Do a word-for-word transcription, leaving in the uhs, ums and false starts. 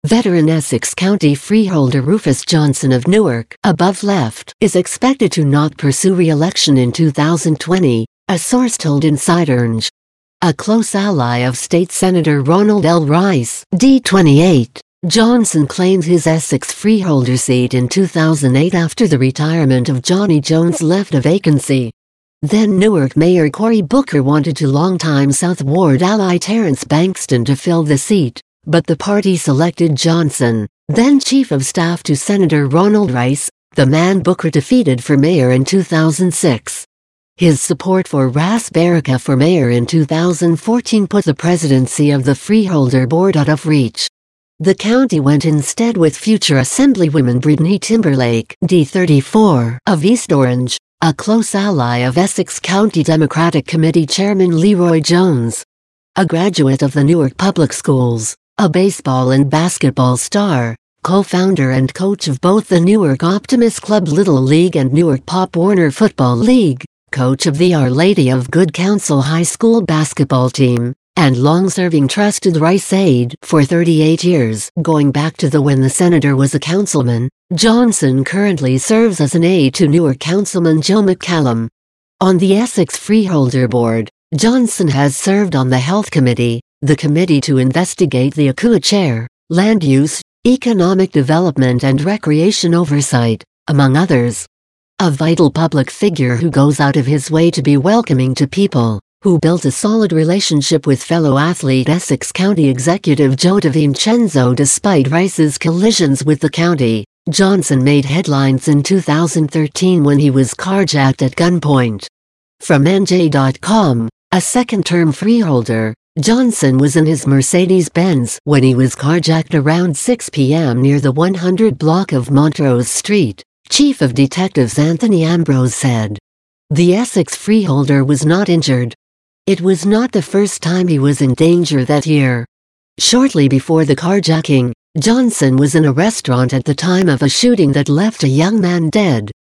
Veteran Essex County freeholder Rufus Johnson of Newark, above left, is expected to not pursue re-election in two thousand twenty, a source told InsiderNJ. A close ally of State Senator Ronald L. Rice, D twenty-eight, Johnson claimed his Essex freeholder seat in two thousand eight after the retirement of Johnny Jones left a vacancy. Then Newark Mayor Cory Booker wanted to longtime South Ward ally Terence Bankston to fill the seat, but the party selected Johnson, then Chief of Staff to Senator Ronald Rice, the man Booker defeated for mayor in two thousand six. His support for Ras Baraka for mayor in two thousand fourteen put the presidency of the freeholder board out of reach. The county went instead with future Assemblywoman Brittany Timberlake, D thirty-four, of East Orange, a close ally of Essex County Democratic Committee Chairman Leroy Jones. A graduate of the Newark Public Schools, a baseball and basketball star, co-founder and coach of both the Newark Optimist Club Little League and Newark Pop Warner Football League, coach of the Our Lady of Good Counsel High School basketball team, and long-serving trusted Rice aide for thirty-eight years, going back to the when the senator was a councilman. Johnson currently serves as an aide to Newark Councilman Joe McCallum. On the Essex Freeholder Board, Johnson has served on the Health Committee, the committee to investigate the A C U A Chair, Land Use, Economic Development and Recreation Oversight, among others. A vital public figure who goes out of his way to be welcoming to people, who built a solid relationship with fellow athlete Essex County Executive Joe DiVincenzo despite Rice's collisions with the county. Johnson made headlines in two thousand thirteen when he was carjacked at gunpoint. From N J dot com, a second-term freeholder, Johnson was in his Mercedes-Benz when he was carjacked around six p m near the one hundred block of Montrose Street, Chief of Detectives Anthony Ambrose said. The Essex freeholder was not injured. It was not the first time he was in danger that year. Shortly before the carjacking, Johnson was in a restaurant at the time of a shooting that left a young man dead.